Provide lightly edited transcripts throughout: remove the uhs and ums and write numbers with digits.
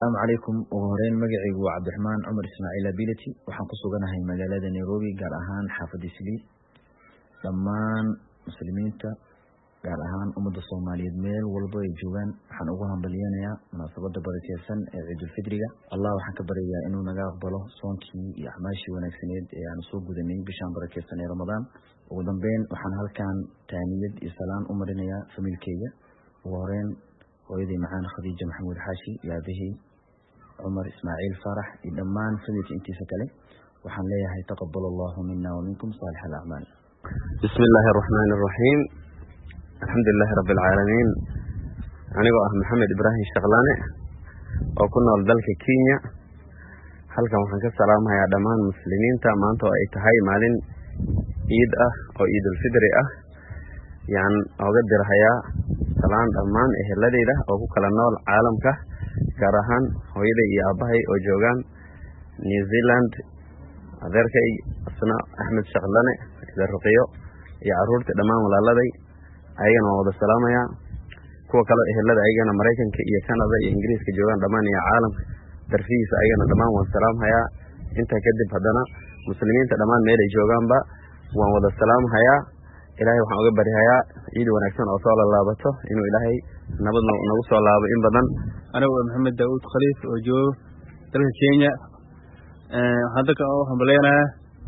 السلام عليكم وهرين مقعي وعبد الرحمن عمر إسماعيل بيلتي وحن قصوغنا هاي مقالة نيروبي قال أهان حافظ سلي لمان مسلمين تا قال أهان أمد الصومالية ميل والبو يجوغان حن أغوهم بليانيا مناسبة بركة سن عيد الفطر الله وحن كبريا إنه نقاق بلو صونكي يحماشي ونكسنيد يعني سوق ذني بشان بركة سنة رمضان ودنبين وحن هل كان تانيد إسلام أمرنا فملكية وهرين ويدي معانا خديجة محمود حاشي يا به عمر إسماعيل فرح إدمان فملك انتي سكالي وحن ليها يتقبل الله منا ومنكم صالح الأعمال. بسم الله الرحمن الرحيم. الحمد لله رب العالمين. أنا محمد إبراهيم شغلاني وكنا ولدلك كينيا halkan waxaan ka salaamayaa dhammaan muslimiinta maanta oo ay tahay maalin ciid ah oo ciidul fidri ah yaan uga dirhayaa salaan dhammaan eheladeyda oo ku kala nool caalamka gaar ahaan hooyaday iyo aabahay oo joogan New Zealand adeerkay asna Axmed Shaqlane ila ruqiyo iyo caruurta dhammaan walaaladay ayagana wada salaamaya kuwa kale ehelada ayagana Mareykanka iyo Canada iyo Ingiriiska joogan dhammaan iyo caalamka darfiisa ayagana dhammaan waan salaamhayaa inta kadib hadana muslimiinta dhammaan meel ay joogaanba waan wada salaamhayaa ilaahay waxaan uga barihayaa ciid wanaagsan oo soo laabato inuu ilaahay nabad nagu soo laabo in badan anigu Maxamed Daawud Khaliif oo joogo dalka Kenya hadda ka oo hambaleynayaa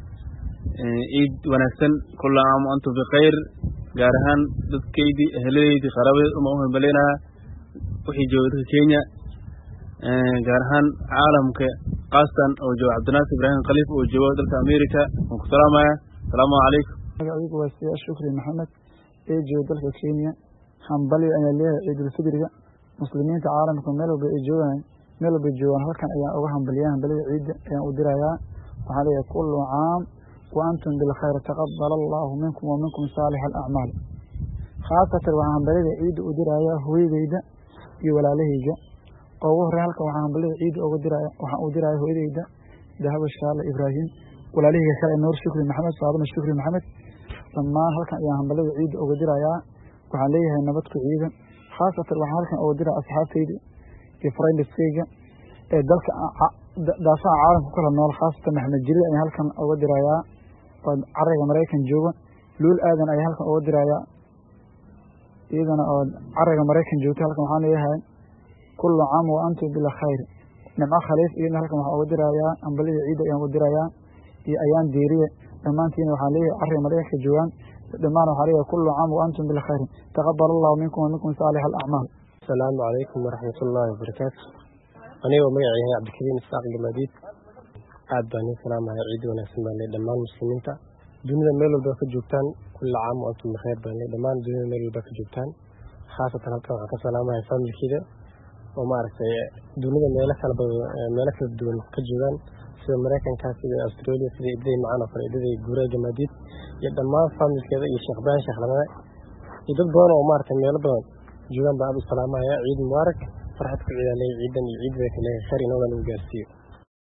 ciid wanaagsan kullu aam antum bi khayr gaar ahaan dadkeydii ehleydii qaraabada uma hambaleynayaa wixii jooga dalka Kenya gaar ahaan caalamka qaastan oo jooga Cabdinaasir Ibrahim Khaliif oo jooga dalka America waan ku salaamayaa salaamu calaykum magaciigu waa Siyaad Shukri Maxamed ee jooga dalka Kenya hambali ayaa leeyahay ciidul fidriga muslimiinta caalamka meel walba ay joogaan halkan ayaa uga hambaliyaa hambalida ciida ayaan u dirayaa waxaan leeyahay kullu caam wa antum bil khayr taqabbal Allahu minkum wa minkum salih al a'mal khaasatan waxaan hambalida ciida u dirayaa hooyadeyda iyo walaalahayga oo hore halkan waxaan hambalida ciida uga dirayaa waxaan u dirayaa hooyadeyda Dahabo Shaale Ibrahim walaalahayga kale Nuur Shukri Maxamed Saabana Shukri Maxamed dhammaan halkan ayaan hambalida ciida uga dirayaa waxaan leeyahay nabad ku ciida khaasatan waxaan halkan uga dirayaa asxaabteyda iyo friendskayga ee dalka daafaha caalamka kala nool khaasatan Maxamed Jirid ayaan halkan uga dirayaa oo cariga Mareykan jooga Luul Aadan ayaan halkan uga dirayaa iyadana oo cariga Mareykan joogta halkan waxaan leeyahay kullu caam wa antum bil khayr Nimco Khaliif iyadana halkan waxaan uga dirayaa hambalida ciida ayaan uga dirayaa iyo ayaan deeriye dhammaantiin waxaan leeyahay cariga Mareykanka joogan dhammaan waxaan leeyahay kullu caam wa antum bil khayr taqabbal Allahu minkum wa minkum salih al a'mal. السلام عليكم ورحمة الله وبركاته. أنا ومعي عبد الكريم الساق المديد عاد بني سلام على عيد ونسمع لدمان المسلمين تا دنيا ميلو بك جوتان كل عام وأنتم بخير بني دمان دنيا ميلو بك جوتان خاصة هالكلام على سلام على فامل كده وما أعرف دنيا ملك الدون كجوان في أمريكا كان في أستراليا في إبداع معنا في إبداع جورا جماديد يدمان فامل كده يشخبان شخلنا يدبرون وما أعرف ميلو جوان باب السلامة يا عيد مبارك فرحتك عيداني عيدا عيد ذاك خير نوغا نوغارسيو